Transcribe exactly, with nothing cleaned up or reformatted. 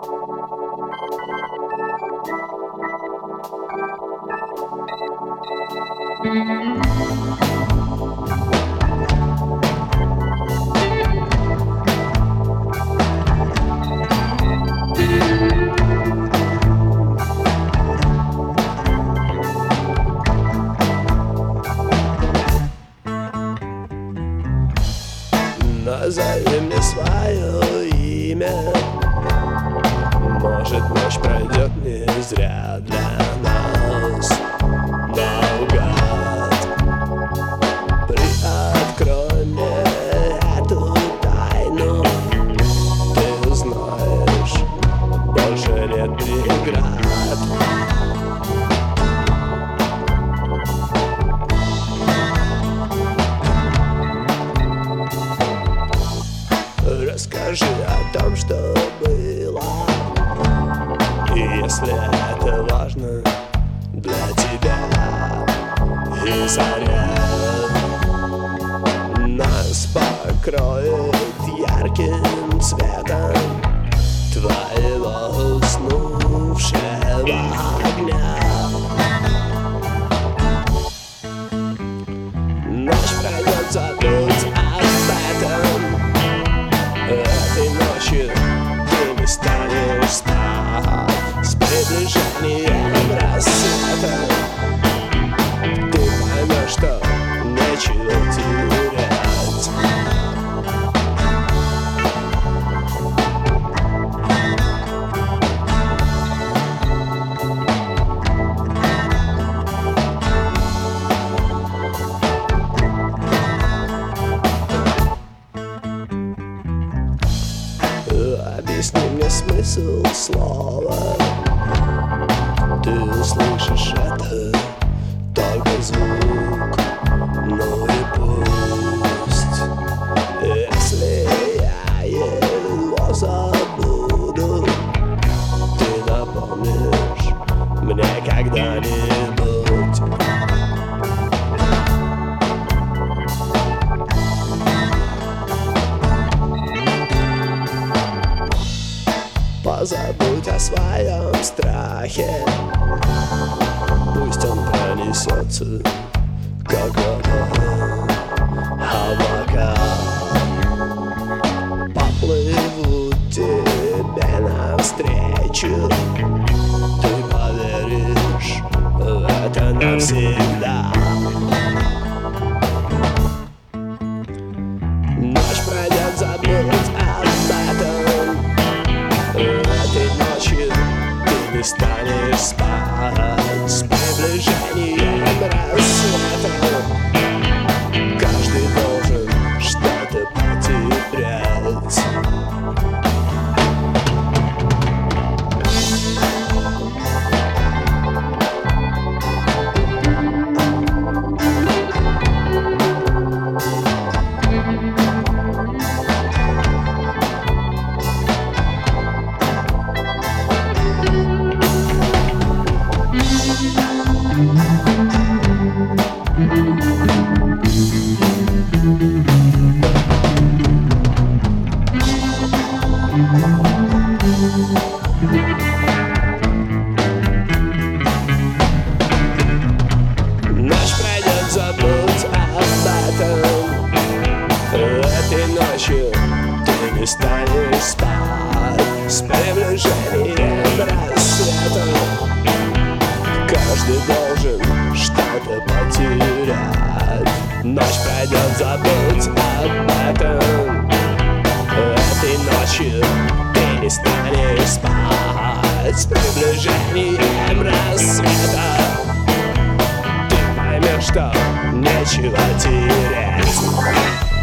Назови мне свое имя. Может, ночь пройдет не зря для нас. Наугад приоткрой мне эту тайну. Ты знаешь, больше нет преград. Расскажи о том, что было, если это важно для тебя. И заря нас покроет ярким цветом твоего уснувшего огня. Ночь пройдет, забудь об этом. Этой ночью ты не станешь спать. С приближением рассвета ты поймешь, что нечего терять. Объясни мне смысл слова. Ты слышишь это, только звук. Ну и пусть. Если я его забуду, ты напомнишь мне когда-нибудь. Позабудь о своем страхе. Пусть он пронесется, как облака. Поплывут тебе навстречу. Ты поверишь в это навсегда. Ночь пройдет, забудь об этом. Этой ночью ты не станешь спать. С приближением рассвета каждый должен что-то потерять. Ночь пройдет, забудь об этом. Этой ночью ты не станешь спать. С приближением рассвета каждый должен что-то потерять. Ночь пройдет, забудь об этом. Этой ночью ты не станешь спать. С приближением рассвета ты поймешь, что нечего терять.